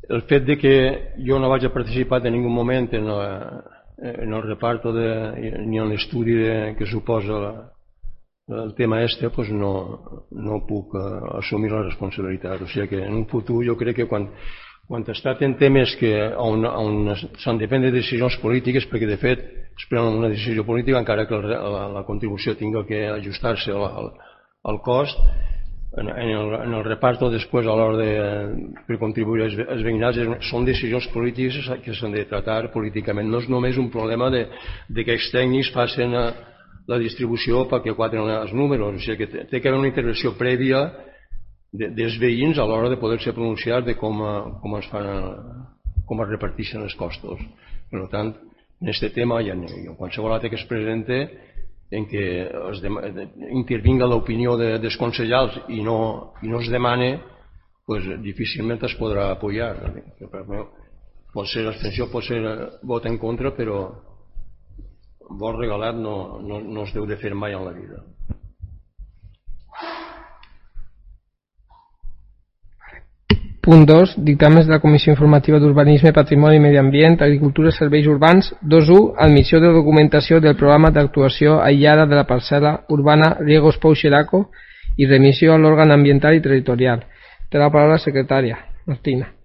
el fet de que jo no vaig a participar en ningú moment en el reparto ni en l'estudi que suposa el tema pues no puc assumir la responsabilitat. O sigui que en un futur jo crec que quan es tracta en temes on s'han de prendre decisions polítiques, perquè de fet es pren una decisió política encara que la contribució tingui que ajustar-se al cost, en el reparto després a l'hora de contribuir als veïnats són decisions polítiques que s'han de tractar políticament. No és només un problema de que els tècnics facin la distribució perquè quadren els números, o sigui que té que haver una intervenció prèvia dels veïns a l'hora de poder-se pronunciar de com es reparteixen els costos. Per tant, en aquest tema i en qualsevol altre que es presente en què intervinga l'opinió dels consellers i no es demane, difícilment es podrà apoyar. Pot ser abstenció, pot ser vot en contra, però vot regalat no es deu de fer mai en la vida. Punt 2. Dictàmens de la Comissió Informativa d'Urbanisme, Patrimoni i Medi Ambient, Agricultura i Serveis Urbans. 2.1. Admissió de documentació del programa d'actuació aïllada de la parcel·la urbana Riegos Pou-Xeraco i remissió a l'òrgan ambiental i territorial. Té la paraula la secretària, Martina.